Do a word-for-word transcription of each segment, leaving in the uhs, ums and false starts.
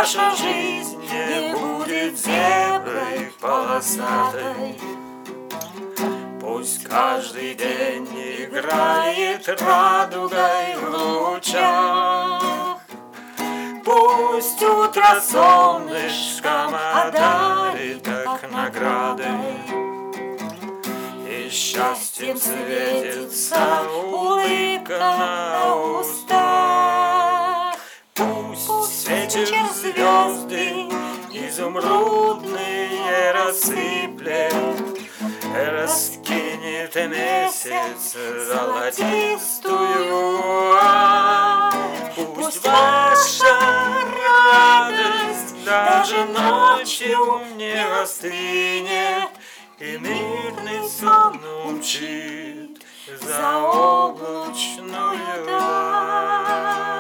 ваша жизнь не будет зеброй полосатой. Пусть каждый день играет радугой в лучах. Пусть утро солнышком одарит как наградой. И счастьем светится улыбка на устах. Пусть вечер звезды изумрудные рассыплет, раскинет месяц золотистую аль. Пусть ваша радость даже ночью не остынет, и мирный сон умчит за облачную даль.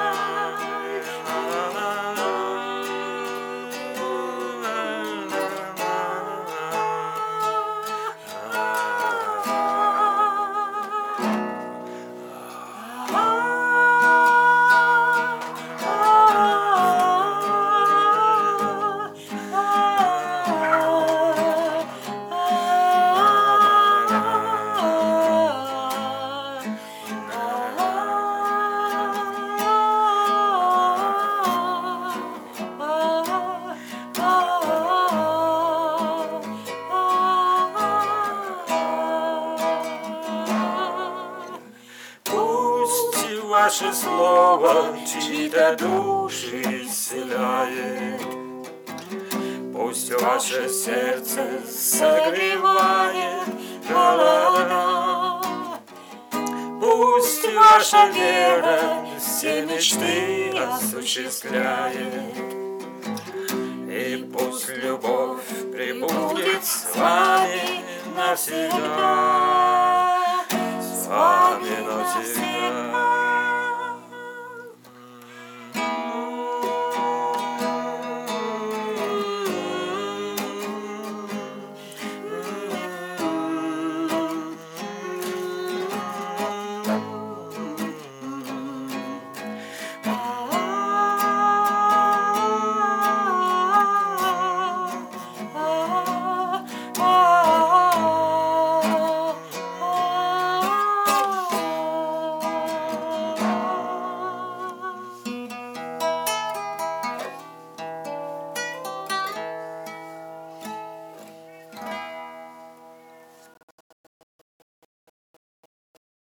Ваше слово чьи-то души исцеляет. Пусть ваше сердце согревает. Ла-ла-ла-ла. Пусть ваша вера все мечты осуществляет. И пусть любовь пребудет с вами навсегда. С вами навсегда.